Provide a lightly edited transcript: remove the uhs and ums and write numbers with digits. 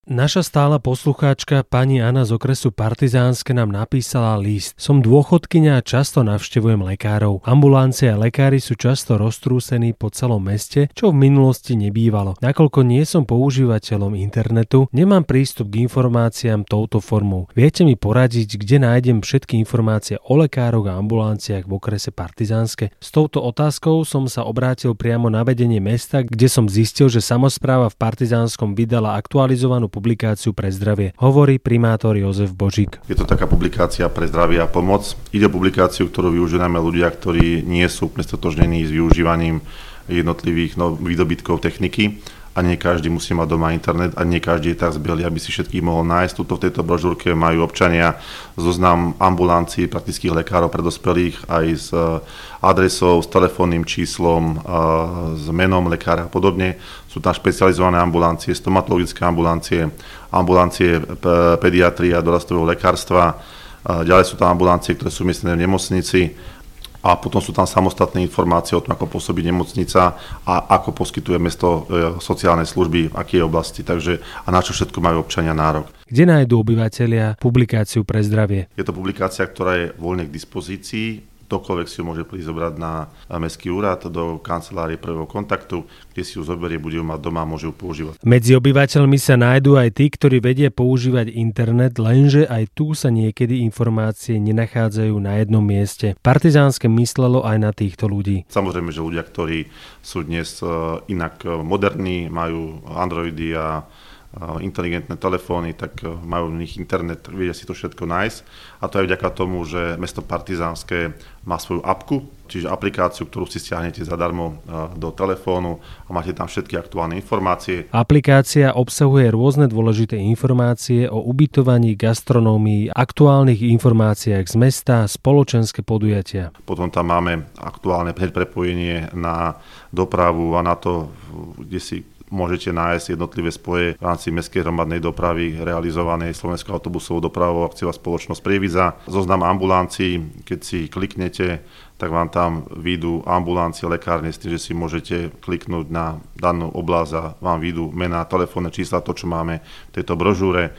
Naša stála poslucháčka pani Anna z okresu Partizánske nám napísala list. Som dôchodkyňa a často navštevujem lekárov. Ambulancie a lekári sú často roztrúsení po celom meste, čo v minulosti nebývalo. Nakoľko nie som používateľom internetu, nemám prístup k informáciám touto formou. Viete mi poradiť, kde nájdem všetky informácie o lekároch a ambulanciách v okrese Partizánske? S touto otázkou som sa obrátil priamo na vedenie mesta, kde som zistil, že samospráva v Partizánskom vydala aktualizovanú publikáciu pre zdravie, hovorí primátor Jozef Božík. Je to taká publikácia pre zdravie a pomoc. Ide o publikáciu, ktorú využívame ľudia, ktorí nie sú úplne stotožnení s využívaním jednotlivých výdobytkov techniky. A nie každý musí mať doma internet a nie každý je tak zbelý, aby si všetkých mohol nájsť. Tuto v tejto brožúrke majú občania zoznam ambulancií praktických lekárov pre dospelých aj s adresou, s telefónnym číslom, s menom lekára a podobne. Sú tam špecializované ambulancie, stomatologické ambulancie, ambulancie pediatrie a dorastového lekárstva. Ďalej sú tam ambulancie, ktoré sú umiestnené v nemocnici. A potom sú tam samostatné informácie o tom, ako pôsobí nemocnica a ako poskytuje mesto sociálne služby v akej oblasti. Takže a na čo všetko majú občania nárok. Kde nájdú obyvatelia publikáciu pre zdravie? Je to publikácia, ktorá je voľne k dispozícii. Ktokoľvek si ju môže prísť zobrať na mestský úrad do kancelárie prvého kontaktu, kde si ju zoberie, bude ju mať doma a môže ju používať. Medzi obyvateľmi sa nájdú aj tí, ktorí vedia používať internet, lenže aj tu sa niekedy informácie nenachádzajú na jednom mieste. Partizánske myslelo aj na týchto ľudí. Samozrejme, že ľudia, ktorí sú dnes inak moderní, majú Androidy a inteligentné telefóny, tak majú v nich internet, vedia si to všetko nájsť. A to aj vďaka tomu, že mesto Partizánske má svoju apku, čiže aplikáciu, ktorú si stiahnete zadarmo do telefónu a máte tam všetky aktuálne informácie. Aplikácia obsahuje rôzne dôležité informácie o ubytovaní, gastronómii, aktuálnych informáciách z mesta, spoločenské podujatia. Potom tam máme aktuálne prepojenie na dopravu a na to, kde si môžete nájsť jednotlivé spoje v rámci mestskej hromadnej dopravy realizovanej Slovenskou autobusovou dopravou akciová spoločnosť Prievidza. Zoznam ambulancií, keď si kliknete, tak vám tam vyjdú ambulancie, lekárne, s tým, že si môžete kliknúť na danú oblasť a vám vyjdú mená, telefónne čísla, to, čo máme v tejto brožúre.